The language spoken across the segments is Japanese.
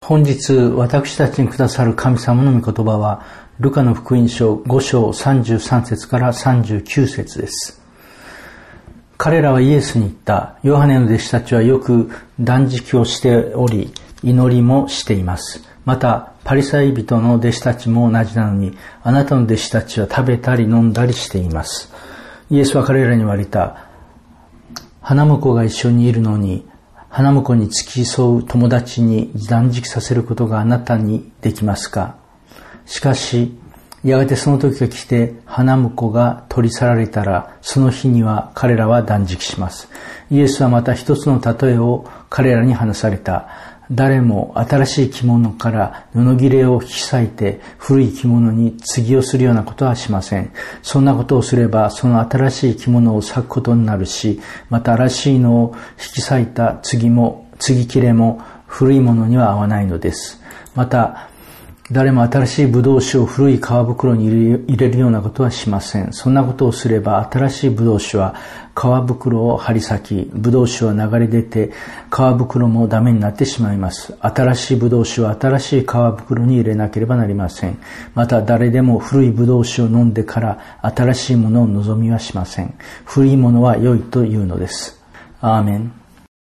本日私たちにくださる神様の御言葉はルカの福音書5章33節から39節です。彼らはイエスに言った。ヨハネの弟子たちはよく断食をしており、祈りもしています。またパリサイ人の弟子たちも同じなのに、あなたの弟子たちは食べたり飲んだりしています。イエスは彼らに言われた。花婿が一緒にいるのに、花婿に付き添う友達に断食させることがあなたにできますか？しかし、やがてその時が来て、花婿が取り去られたら、その日には彼らは断食します。イエスはまた一つの例えを彼らに話された。誰も新しい着物から布切れを引き裂いて古い着物に継ぎをするようなことはしません。そんなことをすればその新しい着物を裂くことになるし、また新しいのを引き裂いた継ぎ切れも古いものには合わないのです。また誰も新しいブドウ酒を古い皮袋に入れるようなことはしません。そんなことをすれば新しいブドウ酒は皮袋を張り裂き、ブドウ酒は流れ出て皮袋もダメになってしまいます。新しいブドウ酒は新しい皮袋に入れなければなりません。また誰でも古いブドウ酒を飲んでから新しいものを望みはしません。古いものは良いというのです。アーメン。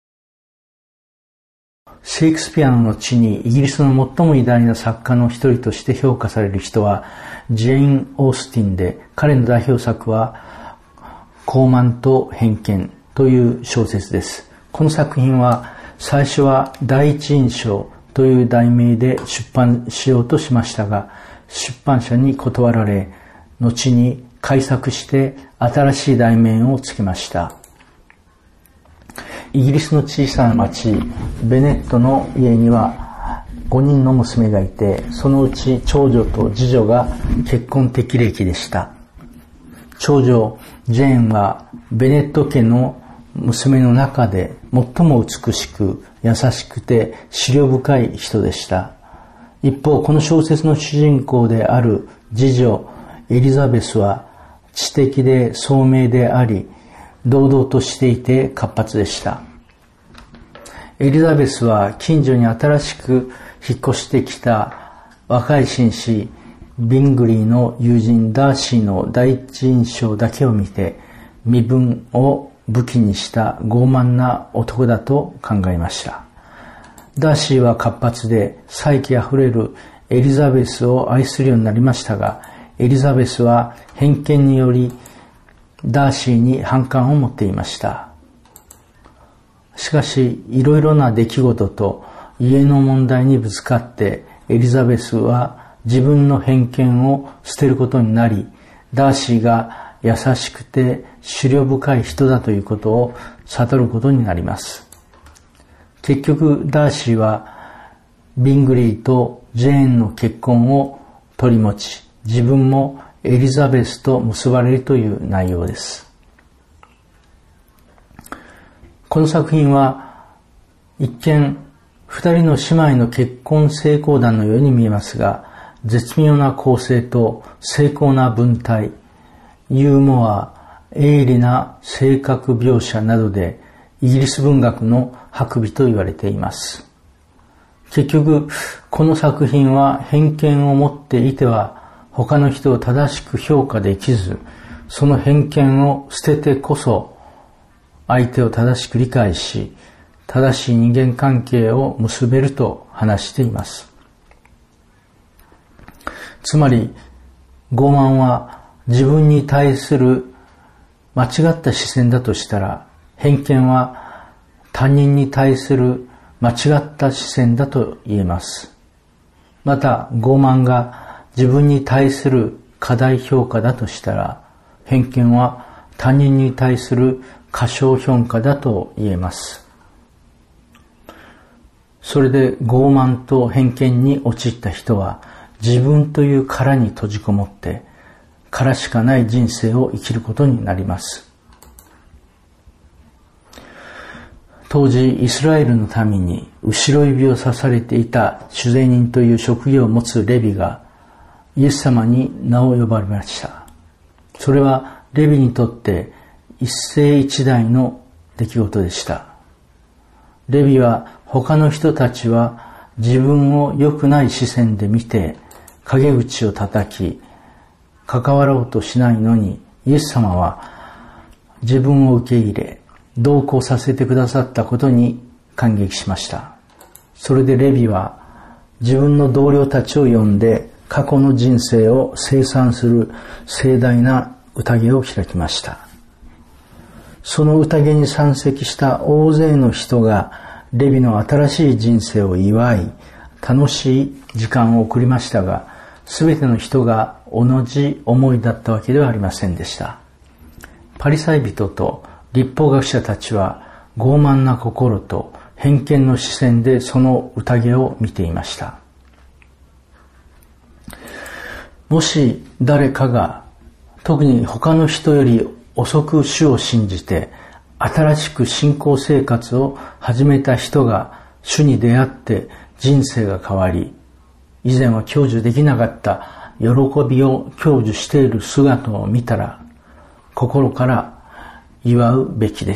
シェイクスピアの後にイギリスの最も偉大な作家の一人として評価される人はジェイン・オースティンで、彼の代表作は傲慢と偏見という小説です。この作品は最初は第一印象という題名で出版しようとしましたが、出版社に断られ、後に改作して新しい題名をつけました。イギリスの小さな町ベネットの家には5人の娘がいて、そのうち長女と次女が結婚適齢でした。長女ジェーンはベネット家の娘の中で最も美しく優しくて思慮深い人でした。一方、この小説の主人公である次女エリザベスは知的で聡明であり、堂々としていて活発でした。エリザベスは近所に新しく引っ越してきた若い紳士ビングリーの友人ダーシーの第一印象だけを見て、身分を武器にした傲慢な男だと考えました。ダーシーは活発で才気あふれるエリザベスを愛するようになりましたが、エリザベスは偏見によりダーシーに反感を持っていました。しかし、いろいろな出来事と家の問題にぶつかって、エリザベスは自分の偏見を捨てることになり、ダーシーが優しくて思慮深い人だということを悟ることになります。結局、ダーシーはビングリーとジェーンの結婚を取り持ち、自分もエリザベスと結ばれるという内容です。この作品は一見二人の姉妹の結婚成功談のように見えますが、絶妙な構成と精巧な文体、ユーモア、鋭利な性格描写などでイギリス文学の白美と言われています。結局、この作品は偏見を持っていては他の人を正しく評価できず、その偏見を捨ててこそ相手を正しく理解し、正しい人間関係を結べると話しています。つまり、傲慢は自分に対する間違った視線だとしたら、偏見は他人に対する間違った視線だと言えます。また、傲慢が自分に対する過大評価だとしたら、偏見は他人に対する過小評価だと言えます。それで傲慢と偏見に陥った人は、自分という殻に閉じこもって、殻しかない人生を生きることになります。当時、イスラエルの民に後ろ指を刺されていた主税人という職業を持つレビが、イエス様に名を呼ばれました。それはレビにとって一世一代の出来事でした。レビは他の人たちは自分を良くない視線で見て陰口を叩き関わろうとしないのに、イエス様は自分を受け入れ同行させてくださったことに感激しました。それでレビは自分の同僚たちを呼んで過去の人生を清算する盛大な宴を開きました。その宴に参席した大勢の人がレビの新しい人生を祝い、楽しい時間を送りましたが、すべての人が同じ思いだったわけではありませんでした。パリサイ人と律法学者たちは傲慢な心と偏見の視線でその宴を見ていました。もし誰かが特に他の人より遅く主を信じて新しく信仰生活を始めた人が主に出会って人生が変わり、以前は享受できなかった喜びを享受している姿を見たら、心から祝うべきです。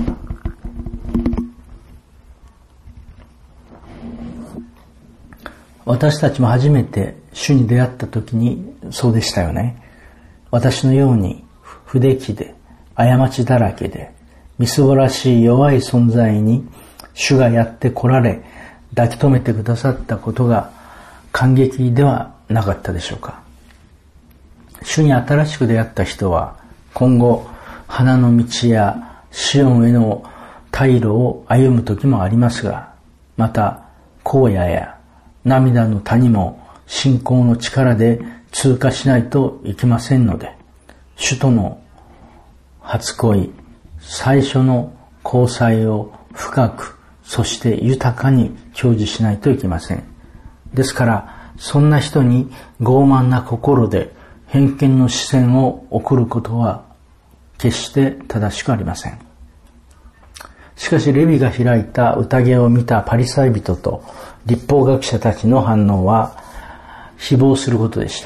私たちも初めて主に出会った時にそうでしたよね。私のように不出来で過ちだらけでみすぼらしい弱い存在に主がやって来られ抱き留めてくださったことが感激ではなかったでしょうか。主に新しく出会った人は今後花の道やシオンへの退路を歩む時もありますが、また荒野や涙の谷も信仰の力で通過しないといけませんので、主との初恋、最初の交際を深く、そして豊かに享受しないといけません。ですから、そんな人に傲慢な心で偏見の視線を送ることは決して正しくありません。しかしレビが開いた宴を見たパリサイ人と律法学者たちの反応は誹謗することでした。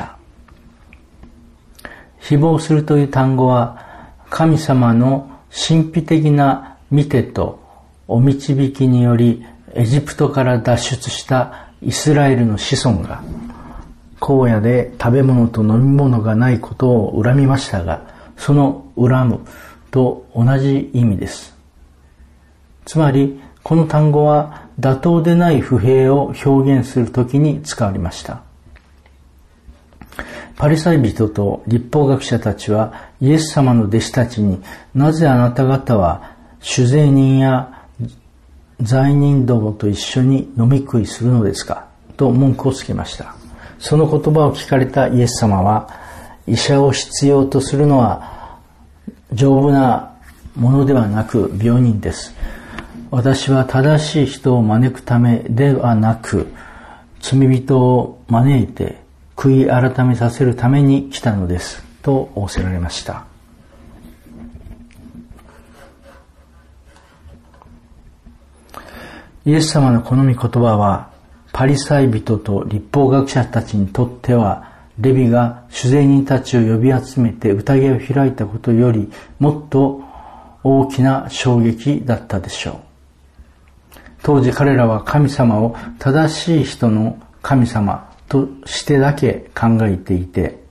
誹謗するという単語は神様の神秘的な見てとお導きによりエジプトから脱出したイスラエルの子孫が荒野で食べ物と飲み物がないことを恨みましたが、その恨むと同じ意味です。つまりこの単語は妥当でない不平を表現するときに使われました。パリサイ人と律法学者たちはイエス様の弟子たちに、なぜあなた方は酒税人や罪人どもと一緒に飲み食いするのですかと文句をつけました。その言葉を聞かれたイエス様は、医者を必要とするのは丈夫なものではなく病人です。私は正しい人を招くためではなく、罪人を招いて悔い改めさせるために来たのですと仰せられました。イエス様のこの御言葉はパリサイ人と律法学者たちにとっては、レビが酒税人たちを呼び集めて宴を開いたことよりもっと大きな衝撃だったでしょう。当時彼らは神様を正しい人の神様としてだけ考えていて、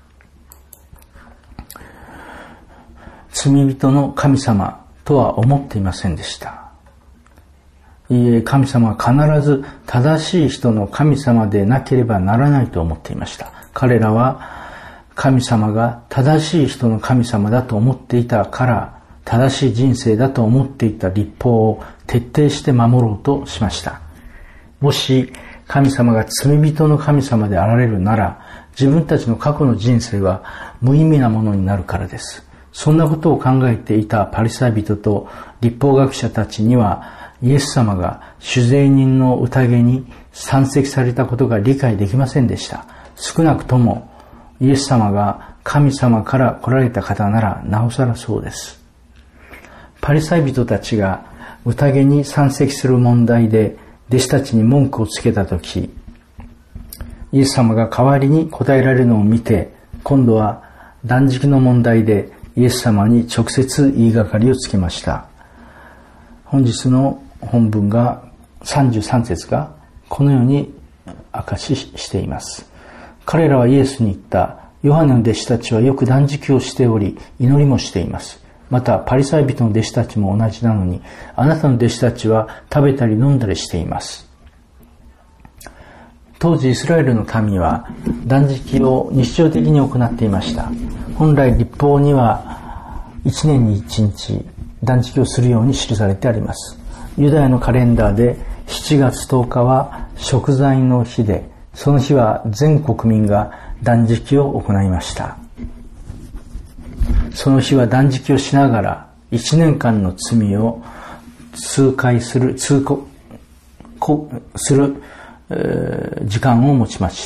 罪人の神様とは思っていませんでした。いいえ、神様は必ず正しい人の神様でなければならないと思っていました。彼らは神様が正しい人の神様だと思っていたから、正しい人生だと思っていた律法を徹底して守ろうとしました。もし神様が罪人の神様であられるなら、自分たちの過去の人生は無意味なものになるからです。そんなことを考えていたパリサイ人と律法学者たちには、イエス様が酒税人の宴に参席されたことが理解できませんでした。少なくともイエス様が神様から来られた方ならなおさらそうです。パリサイ人たちが宴に参席する問題で弟子たちに文句をつけたとき、イエス様が代わりに答えられるのを見て、今度は断食の問題でイエス様に直接言いがかりをつけました。本日の本文が33節がこのように明かししています。彼らはイエスに言った。ヨハネの弟子たちはよく断食をしており、祈りもしています。またパリサイ人の弟子たちも同じなのに、あなたの弟子たちは食べたり飲んだりしています。当時イスラエルの民は断食を日常的に行っていました。本来律法には1年に1日断食をするように記されてあります。ユダヤのカレンダーで7月10日は贖罪の日で、その日は全国民が断食を行いました。その日は断食をしながら1年間の罪を痛快する時間を持ちました。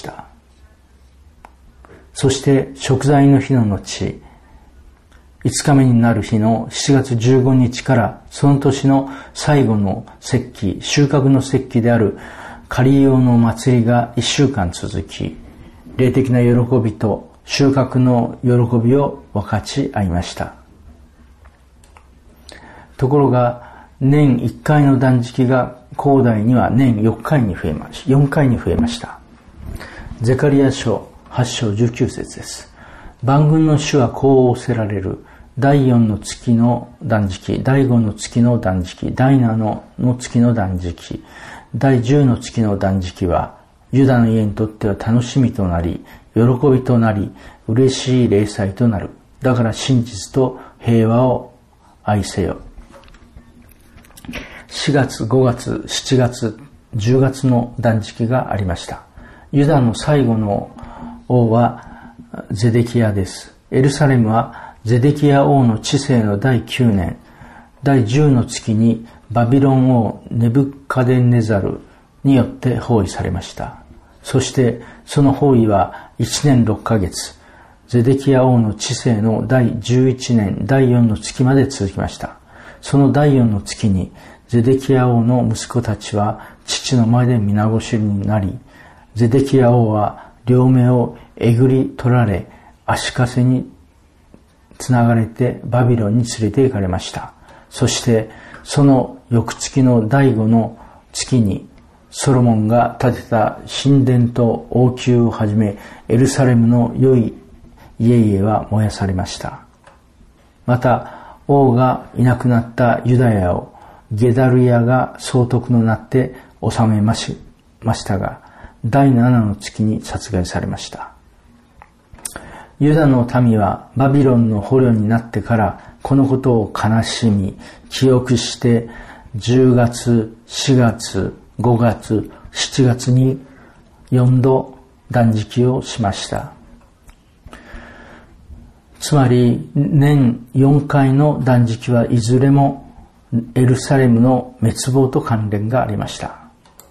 そして贖罪の日の後、5日目になる日の7月15日からその年の最後の節期、収穫の節期である刈り用の祭りが1週間続き、霊的な喜びと収穫の喜びを分かち合いました。ところが年1回の断食が後代には年4回に増えました。ゼカリヤ書8章19節です。万軍の主はこう仰せられる。第4の月の断食、第5の月の断食、第7の月の断食、第10の月の断食は、ユダの家にとっては楽しみとなり、喜びとなり、嬉しい礼祭となる。だから真実と平和を愛せよ。4月、5月、7月、10月の断食がありました。ユダの最後の王はゼデキヤです。エルサレムはゼデキヤ王の治世の第9年、第10の月にバビロン王ネブカデネザルによって包囲されました。そしてその包囲は1年6ヶ月、ゼデキヤ王の治世の第11年、第4の月まで続きました。その第4の月にゼデキヤ王の息子たちは父の前で皆ごしになり、ゼデキヤ王は両目をえぐり取られ、足かせにつながれてバビロンに連れて行かれました。そしてその翌月の第5の月にソロモンが建てた神殿と王宮をはじめエルサレムの良い家々は燃やされました。また王がいなくなったユダヤをゲダルヤが総督のなって治めましたが、第7の月に殺害されました。ユダの民はバビロンの捕虜になってからこのことを悲しみ、記憶して10月、4月、5月、7月に4度断食をしました。つまり年4回の断食はいずれもエルサレムの滅亡と関連がありました。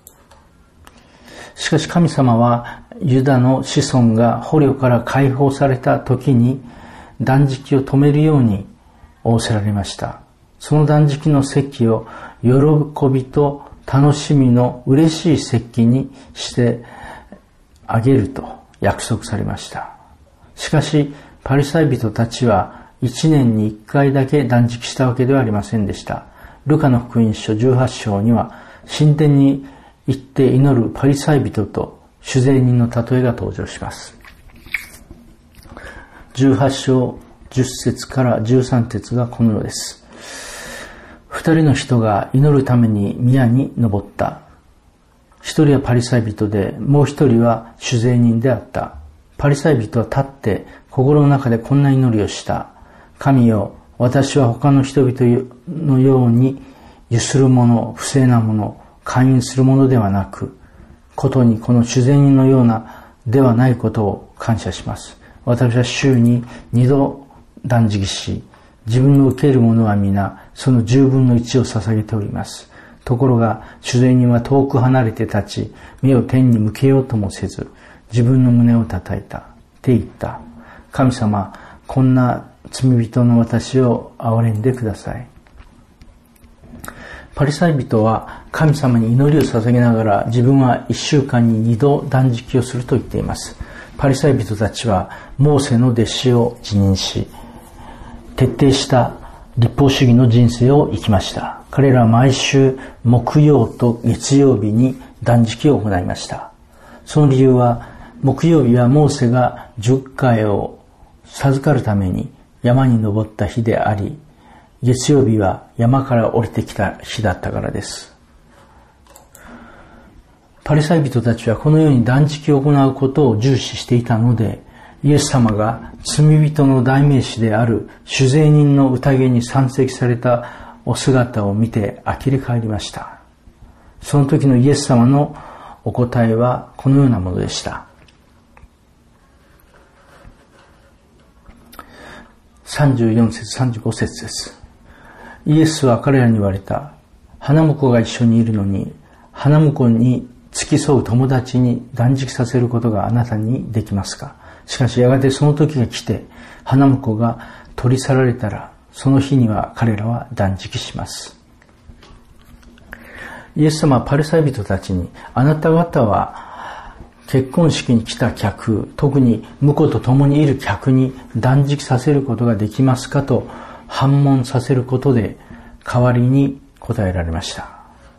しかし神様はユダの子孫が捕虜から解放された時に断食を止めるように仰せられました。その断食の節期を喜びと楽しみの嬉しい節期にしてあげると約束されました。しかしパリサイ人たちは1年に1回だけ断食したわけではありませんでした。ルカの福音書18章には神殿に行って祈るパリサイ人と主税人の例えが登場します。18章10節から13節がこのようです。2人の人が祈るために宮に登った。1人はパリサイ人で、もう1人は主税人であった。パリサイ人は立って心の中でこんな祈りをした。神よ、私は他の人々のようにゆする者、不正な者、勧誘するものではなく、ことにこの主税人のようなではないことを感謝します。私は週に2度断食し、自分の受けるものは皆その10分の1を捧げております。ところが主税人は遠く離れて立ち、目を天に向けようともせず、自分の胸を叩いた。って言った。神様、こんな罪人の私を憐れんでください。パリサイ人は神様に祈りを捧げながら自分は1週間に2度断食をすると言っています。パリサイ人たちはモーセの弟子を自認し、徹底した律法主義の人生を生きました。 彼らは毎週木曜と月曜日に断食を行いました。その理由は、木曜日はモーセが十戒を授かるために山に登った日であり、月曜日は山から降りてきた日だったからです。パリサイ人たちはこのように断食を行うことを重視していたので、イエス様が罪人の代名詞である酒税人の宴に参席されたお姿を見て呆れ返りました。その時のイエス様のお答えはこのようなものでした。34節35節です。イエスは彼らに言われた。花婿が一緒にいるのに、花婿に付き添う友達に断食させることがあなたにできますか？しかしやがてその時が来て、花婿が取り去られたら、その日には彼らは断食します。イエス様はパリサイ人たちに、あなた方は結婚式に来た客、特に婿と共にいる客に断食させることができますかと反問させることで代わりに答えられました。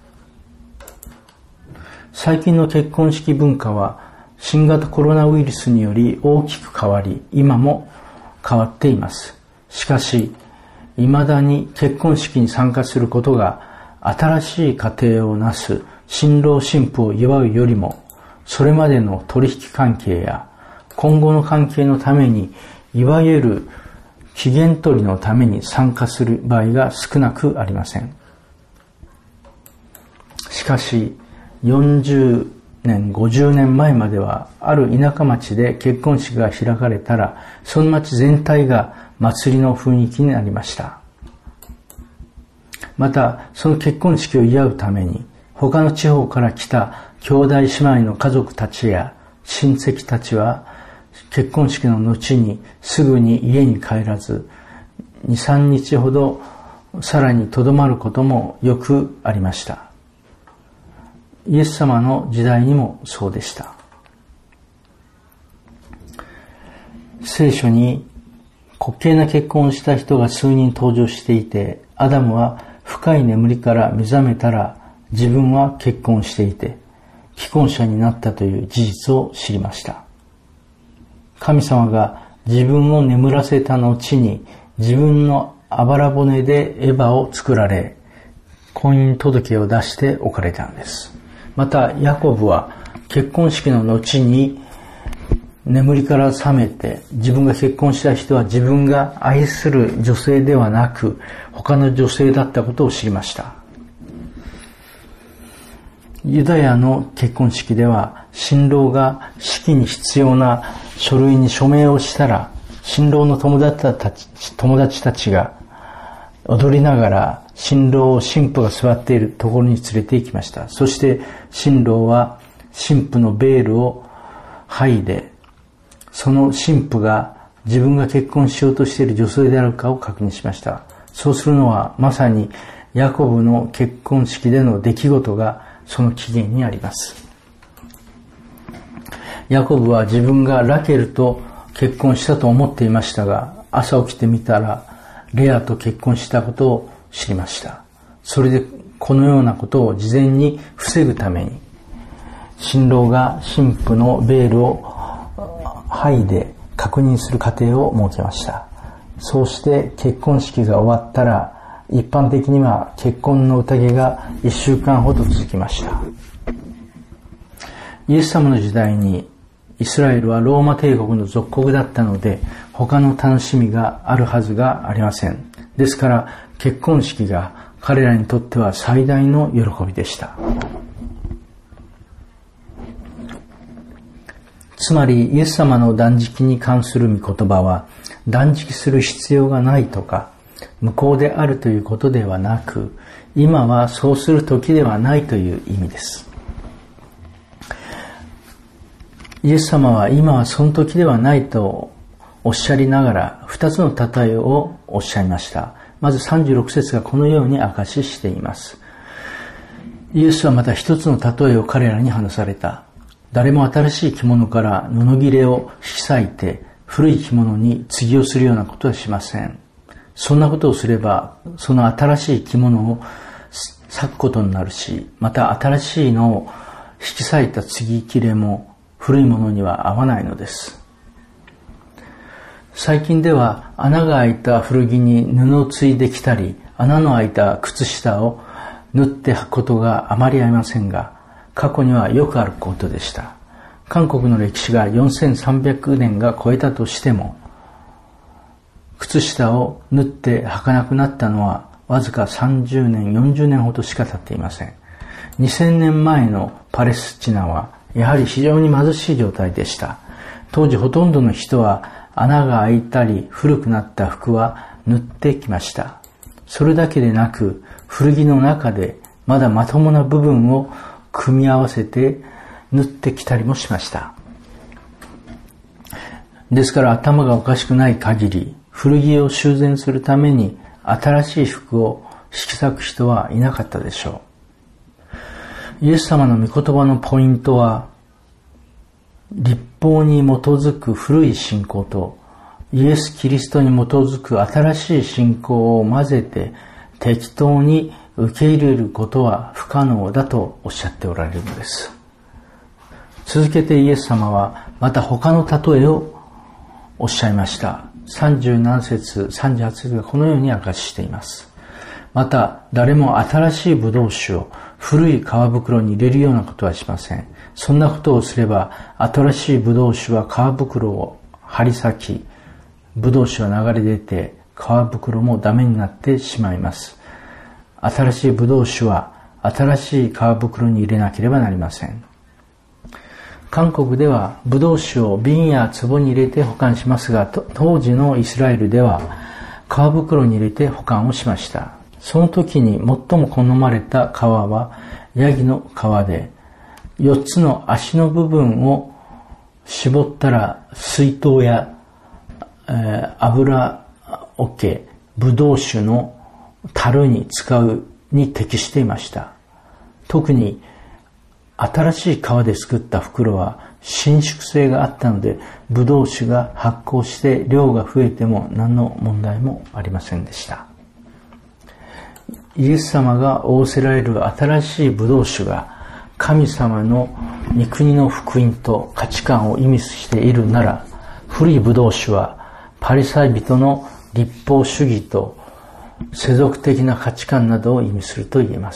最近の結婚式文化は新型コロナウイルスにより大きく変わり、今も変わっています。しかし、未だに結婚式に参加することが新しい家庭をなす新郎新婦を祝うよりも、それまでの取引関係や今後の関係のために、いわゆる期限取りのために参加する場合が少なくありません。しかし、40年、50年前までは、ある田舎町で結婚式が開かれたら、その町全体が祭りの雰囲気になりました。また、その結婚式を祝うために、他の地方から来た兄弟姉妹の家族たちや親戚たちは、結婚式の後にすぐに家に帰らず、2、3日ほどさらに留まることもよくありました。イエス様の時代にもそうでした。聖書に滑稽な結婚をした人が数人登場していて、アダムは深い眠りから目覚めたら自分は結婚していて、既婚者になったという事実を知りました。神様が自分を眠らせた後に自分のあばら骨でエヴァを作られ、婚姻届を出しておかれたんです。また、ヤコブは結婚式の後に眠りから覚めて、自分が結婚した人は自分が愛する女性ではなく、他の女性だったことを知りました。ユダヤの結婚式では、新郎が式に必要な書類に署名をしたら、新郎の友達たちが踊りながら新郎を新婦が座っているところに連れて行きました。そして新郎は新婦のベールを剥いで、その新婦が自分が結婚しようとしている女性であるかを確認しました。そうするのはまさにヤコブの結婚式での出来事がその起源にあります。ヤコブは自分がラケルと結婚したと思っていましたが、朝起きてみたらレアと結婚したことを知りました。それでこのようなことを事前に防ぐために、新郎が新婦のベールを剥いで確認する過程を設けました。そうして結婚式が終わったら、一般的には結婚の宴が1週間ほど続きました。イエス様の時代にイスラエルはローマ帝国の属国だったので、他の楽しみがあるはずがありません。ですから結婚式が彼らにとっては最大の喜びでした。つまりイエス様の断食に関する御言葉は、断食する必要がないとか無効であるということではなく、今はそうする時ではないという意味です。イエス様は今はその時ではないとおっしゃりながら2つの例えをおっしゃいました。まず36節がこのように証ししています。イエスはまた一つの例えを彼らに話された。誰も新しい着物から布切れを引き裂いて古い着物に継をするようなことはしません。そんなことをすれば、その新しい着物を裂くことになるし、また新しいのを引き裂いた継ぎ切れも古いものには合わないのです。最近では穴が開いた古着に布を継いできたり、穴の開いた靴下を縫って履くことがあまりありませんが、過去にはよくあることでした。韓国の歴史が4300年が超えたとしても、靴下を縫って履かなくなったのはわずか30年、40年ほどしか経っていません。2000年前のパレスチナはやはり非常に貧しい状態でした。当時ほとんどの人は穴が開いたり古くなった服は縫ってきました。それだけでなく、古着の中でまだまともな部分を組み合わせて縫ってきたりもしました。ですから頭がおかしくない限り、古着を修繕するために新しい服を引き裂く人はいなかったでしょう。イエス様の御言葉のポイントは、律法に基づく古い信仰とイエス・キリストに基づく新しい信仰を混ぜて適当に受け入れることは不可能だとおっしゃっておられるのです。続けてイエス様はまた他の例えをおっしゃいました。37節、38節がこのように明かししています。また誰も新しいブドウ酒を古い皮袋に入れるようなことはしません。そんなことをすれば新しいブドウ酒は皮袋を張り裂き、ブドウ酒は流れ出て皮袋もダメになってしまいます。新しいブドウ酒は新しい皮袋に入れなければなりません。韓国ではブドウ酒を瓶や壺に入れて保管しますが、当時のイスラエルでは皮袋に入れて保管をしました。その時に最も好まれた皮はヤギの皮で、4つの足の部分を絞ったら水筒や油桶、ブドウ酒の樽に使うに適していました。特に新しい皮で作った袋は伸縮性があったので、ブドウ酒が発酵して量が増えても何の問題もありませんでした。イエス様が仰せられる新しいブドウ酒が神様の御国の福音と価値観を意味しているなら、古いブドウ酒はパリサイ人の律法主義と世俗的な価値観などを意味すると言えます。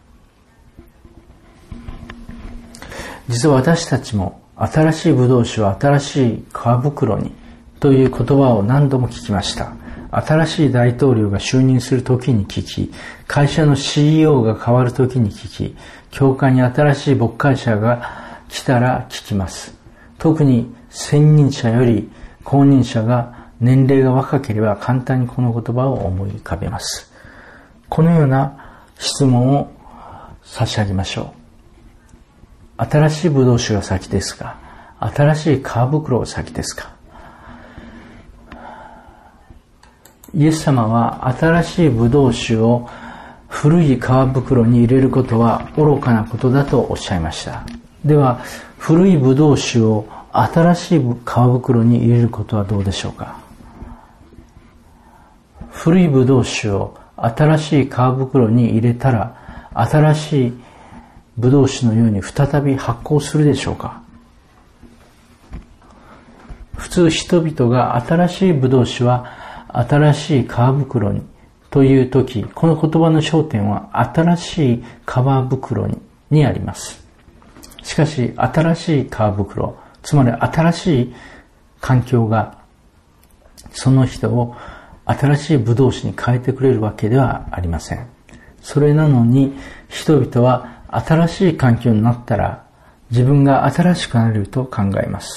実は私たちも新しいブドウ酒は新しい皮袋にという言葉を何度も聞きました。新しい大統領が就任するときに聞き、会社の CEO が変わるときに聞き、教会に新しい牧会者が来たら聞きます。特に先任者より後任者が年齢が若ければ簡単にこの言葉を思い浮かべます。このような質問を差し上げましょう。新しいブドウ酒が先ですか？新しい皮袋が先ですか？イエス様は新しいブドウ酒を古い皮袋に入れることは愚かなことだとおっしゃいました。では、古いブドウ酒を新しい皮袋に入れることはどうでしょうか？古いブドウ酒を新しい皮袋に入れたら、新しいブドウ酒のように再び発酵するでしょうか？普通人々が新しいブドウ酒は新しい皮袋にというとき、この言葉の焦点は新しい皮袋にあります。しかし新しい皮袋、つまり新しい環境がその人を新しいブドウ酒に変えてくれるわけではありません。それなのに人々は新しい環境になったら自分が新しくなれると考えます。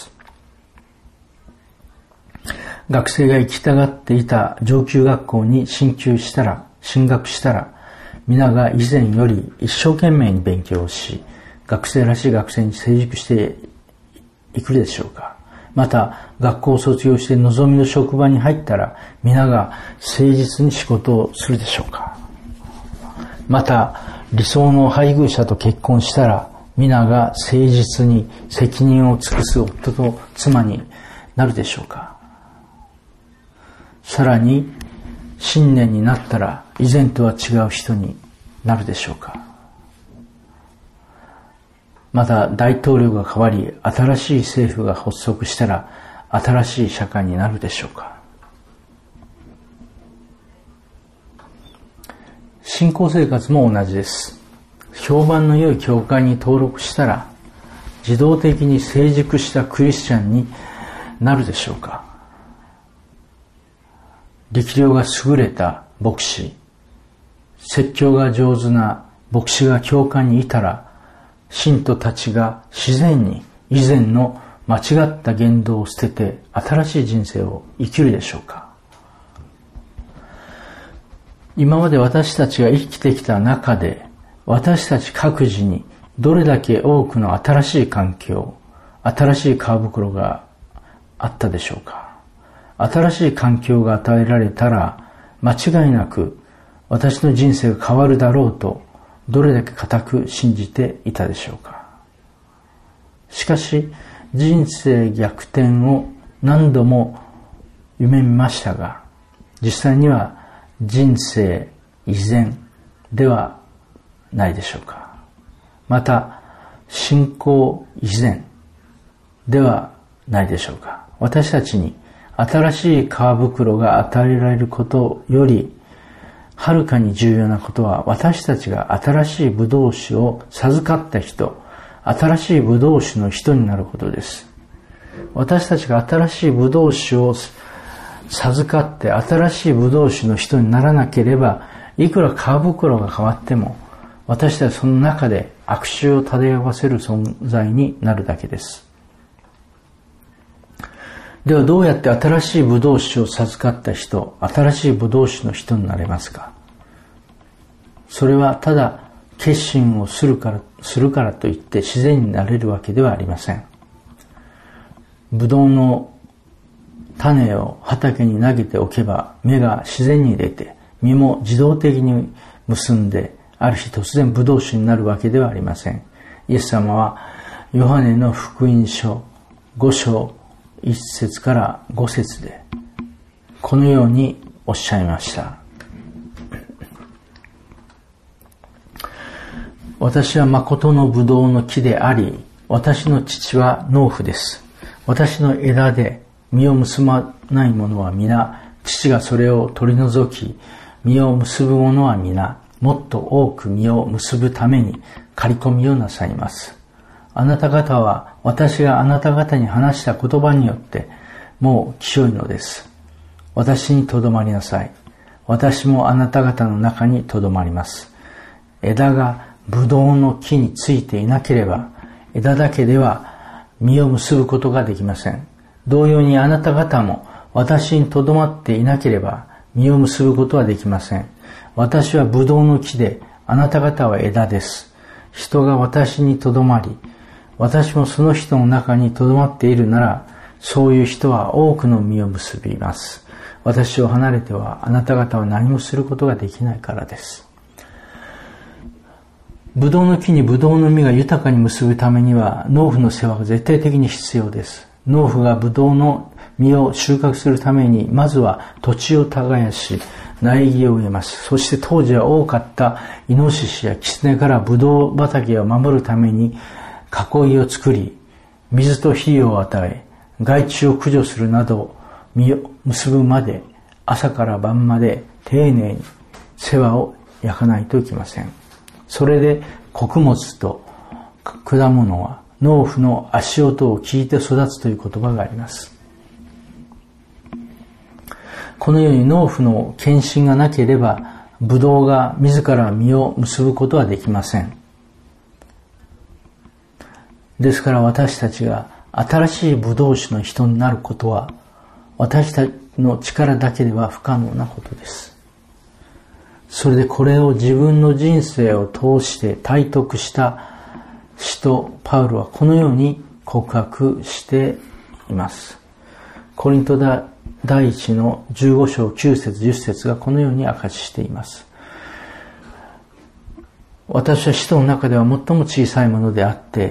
学生が行きたがっていた上級学校に進学したら、皆が以前より一生懸命に勉強し、学生らしい学生に成熟していくでしょうか。また、学校を卒業して望みの職場に入ったら、皆が誠実に仕事をするでしょうか。また、理想の配偶者と結婚したら、皆が誠実に責任を尽くす夫と妻になるでしょうか。さらに、新年になったら、以前とは違う人になるでしょうか。また大統領が変わり、新しい政府が発足したら、新しい社会になるでしょうか。信仰生活も同じです。評判の良い教会に登録したら、自動的に成熟したクリスチャンになるでしょうか。力量が優れた牧師、説教が上手な牧師が教会にいたら、信徒たちが自然に以前の間違った言動を捨てて新しい人生を生きるでしょうか。今まで私たちが生きてきた中で、私たち各自にどれだけ多くの新しい環境、新しい皮袋があったでしょうか。新しい環境が与えられたら、間違いなく私の人生が変わるだろうと、どれだけ固く信じていたでしょうか。しかし、人生逆転を何度も夢見ましたが、実際には人生以前ではないでしょうか。また、信仰以前ではないでしょうか。私たちに新しい皮袋が与えられることより、はるかに重要なことは、私たちが新しいブドウ酒を授かった人、新しいブドウ酒の人になることです。私たちが新しいブドウ酒を授かって新しいブドウ酒の人にならなければ、いくら皮袋が変わっても、私たちはその中で悪臭を漂わせる存在になるだけです。ではどうやって新しいブドウ酒を授かった人、新しいブドウ酒の人になれますか。それはただ決心をするからといって自然になれるわけではありません。ブドウの種を畑に投げておけば芽が自然に出て、実も自動的に結んで、ある日突然ブドウ酒になるわけではありません。イエス様はヨハネの福音書5章1節から5節でこのようにおっしゃいました。私は誠のブドウの木であり、私の父は農夫です。私の枝で実を結ばないものは皆、父がそれを取り除き、実を結ぶものは皆、もっと多く実を結ぶために刈り込みをなさいます。あなた方は私があなた方に話した言葉によってもう清いのです。私にとどまりなさい。私もあなた方の中にとどまります。枝がブドウの木についていなければ、枝だけでは実を結ぶことができません。同様にあなた方も私にとどまっていなければ実を結ぶことはできません。私はブドウの木で、あなた方は枝です。人が私にとどまり、私もその人の中にとどまっているなら、そういう人は多くの実を結びます。私を離れてはあなた方は何もすることができないからです。ブドウの木にブドウの実が豊かに結ぶためには、農夫の世話が絶対的に必要です。農夫がブドウの実を収穫するために、まずは土地を耕し、苗木を植えます。そして当時は多かったイノシシやキツネからブドウ畑を守るために囲いを作り、水と肥料を与え、害虫を駆除するなど実を結ぶまで朝から晩まで丁寧に世話を焼かないといけません。それで穀物と果物は農夫の足音を聞いて育つという言葉があります。このように農夫の献身がなければ、ブドウが自ら実を結ぶことはできません。ですから私たちが新しいブドウ酒の人になることは、私たちの力だけでは不可能なことです。それでこれを自分の人生を通して体得した使徒パウロはこのように告白しています。コリント第一の15章9節10節がこのように明かししています。私は使徒の中では最も小さいものであって、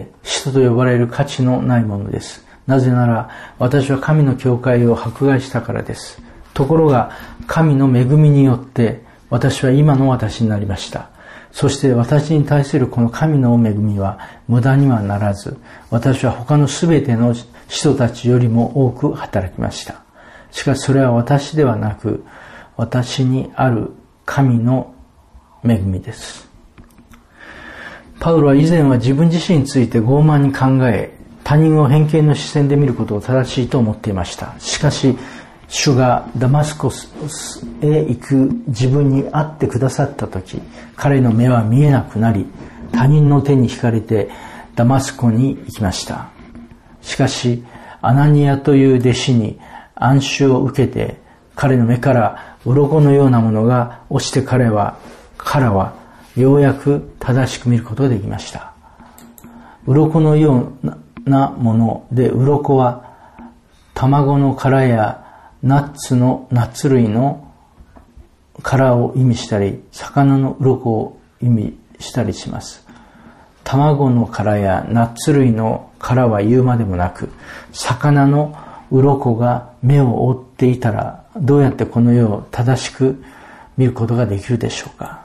使徒と呼ばれる価値のないものです。なぜなら私は神の教会を迫害したからです。ところが神の恵みによって私は今の私になりました。 そして私に対するこの神の恵みは無駄にはならず、私は他のすべての人たちよりも多く働きました。しかしそれは私ではなく、私にある神の恵みです。パウロは以前は自分自身について傲慢に考え、他人を偏見の視線で見ることを正しいと思っていました。しかし、主がダマスコスへ行く自分に会ってくださったとき、彼の目は見えなくなり、他人の手に惹かれてダマスコに行きました。しかし、アナニアという弟子に暗示を受けて、彼の目から鱗のようなものが落ちてからはようやく正しく見ることができました。鱗のようなもので、鱗は卵の殻やナッツ類の殻を意味したり、魚の鱗を意味したりします。卵の殻やナッツ類の殻は言うまでもなく、魚の鱗が目を覆っていたら、どうやってこの世を正しく見ることができるでしょうか。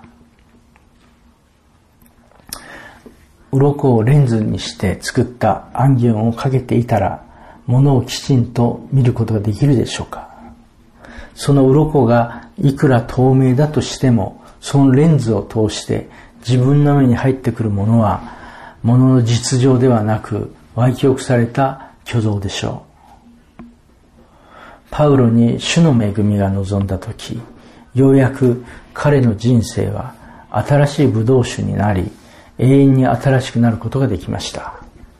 鱗をレンズにして作ったアンギョンをかけていたら、物をきちんと見ることができるでしょうか。その鱗がいくら透明だとしても、そのレンズを通して自分の目に入ってくるものは、ものの実情ではなく、歪曲された虚像でしょう。パウロに主の恵みが臨んだとき、ようやく彼の人生は新しいブドウ酒になり、永遠に新しくなることができました。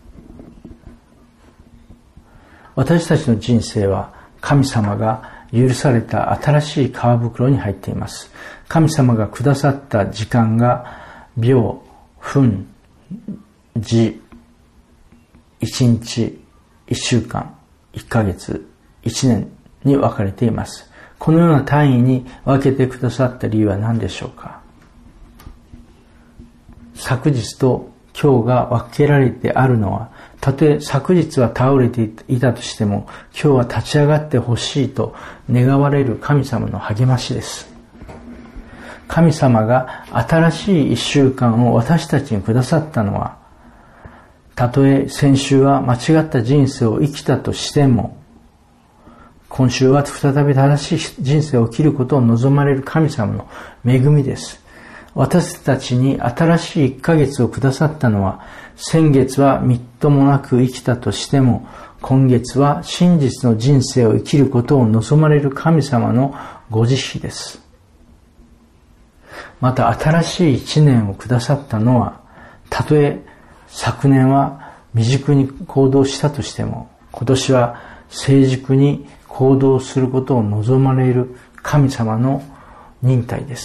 私たちの人生は神様が許された新しい皮袋に入っています。神様がくださった時間が秒、分、時、1日、1週間、1ヶ月、1年に分かれています。このような単位に分けてくださった理由は何でしょうか。昨日と今日が分けられてあるのは、たとえ昨日は倒れていたとしても、今日は立ち上がってほしいと願われる神様の励ましです。神様が新しい一週間を私たちにくださったのは、たとえ先週は間違った人生を生きたとしても、今週は再び正しい人生を生きることを望まれる神様の恵みです。私たちに新しい1ヶ月をくださったのは、先月はみっともなく生きたとしても、今月は真実の人生を生きることを望まれる神様のご慈悲です。また新しい1年をくださったのは、たとえ昨年は未熟に行動したとしても、今年は成熟に行動することを望まれる神様の忍耐です。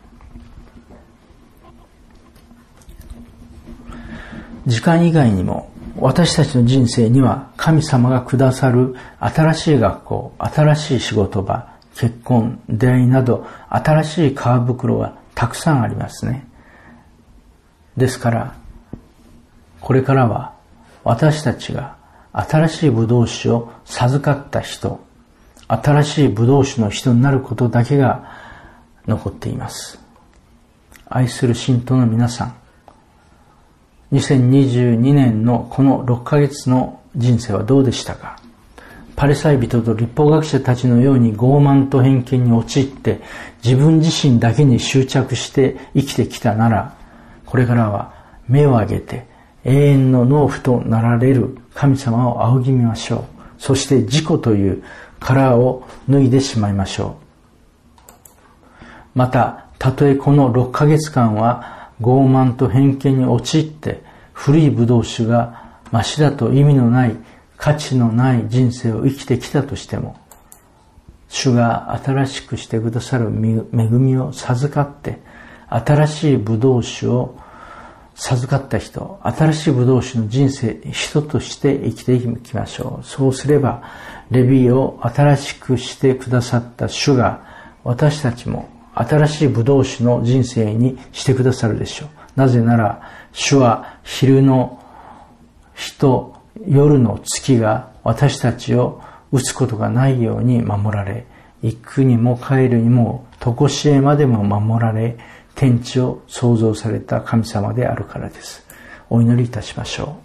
時間以外にも私たちの人生には神様がくださる新しい学校、新しい仕事場、結婚、出会いなど新しい皮袋がたくさんありますね。ですからこれからは私たちが新しいブドウ酒を授かった人、新しいブドウ酒の人になることだけが残っています。愛する信徒の皆さん、2022年のこの6ヶ月の人生はどうでしたか。パリサイ人と律法学者たちのように傲慢と偏見に陥って自分自身だけに執着して生きてきたなら、これからは目を上げて永遠の農夫となられる神様を仰ぎ見ましょう。そして自己という殻を脱いでしまいましょう。また、たとえこの6ヶ月間は傲慢と偏見に陥って古いブドウ酒がマシだと意味のない価値のない人生を生きてきたとしても、主が新しくしてくださる恵みを授かって新しいブドウ酒を授かった人、新しいブドウ酒の人生、人として生きていきましょう。そうすればレビーを新しくしてくださった主が私たちも新しいブドウ酒の人生にしてくださるでしょう。なぜなら、主は昼の日と夜の月が私たちを打つことがないように守られ、行くにも帰るにも常しえまでも守られ、 天地を創造された神様であるからです。お祈りいたしましょ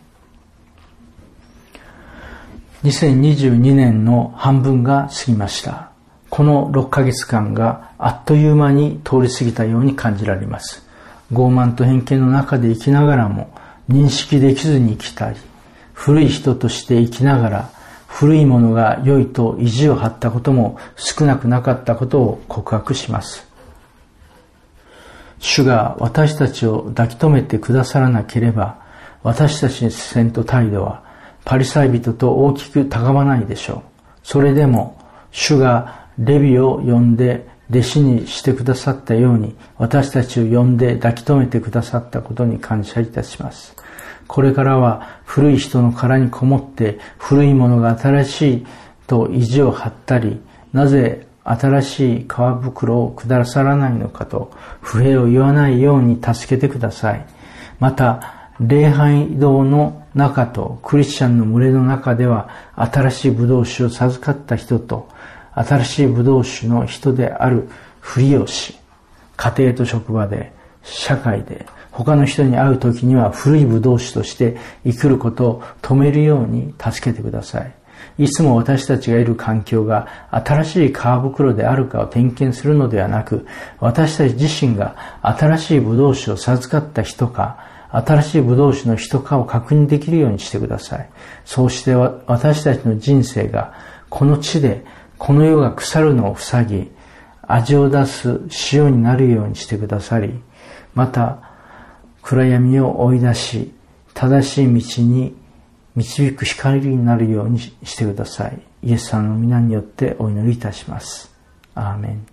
う。2022年の半分が過ぎました。この6ヶ月間があっという間に通り過ぎたように感じられます。傲慢と偏見の中で生きながらも認識できずに生きたり、古い人として生きながら古いものが良いと意地を張ったことも少なくなかったことを告白します。主が私たちを抱き留めてくださらなければ、私たちの視線と態度はパリサイ人と大きく高まないでしょう。それでも主がレビを呼んで弟子にしてくださったように、私たちを呼んで抱き留めてくださったことに感謝いたします。これからは古い人の殻にこもって古いものが新しいと意地を張ったり、なぜ新しい皮袋をくださらないのかと不平を言わないように助けてください。また礼拝堂の中とクリスチャンの群れの中では、新しいブドウ酒を授かった人と新しいブドウ酒の人であるふりをし、家庭と職場で社会で他の人に会うときには古いブドウ酒として生きることを止めるように助けてください。いつも私たちがいる環境が新しい皮袋であるかを点検するのではなく、私たち自身が新しいブドウ酒を授かった人か、新しいブドウ酒の人かを確認できるようにしてください。そうして私たちの人生がこの地でこの世が腐るのを塞ぎ、味を出す塩になるようにしてくださり、また暗闇を追い出し、正しい道に導く光になるようにしてください。イエス様の皆によってお祈りいたします。アーメン。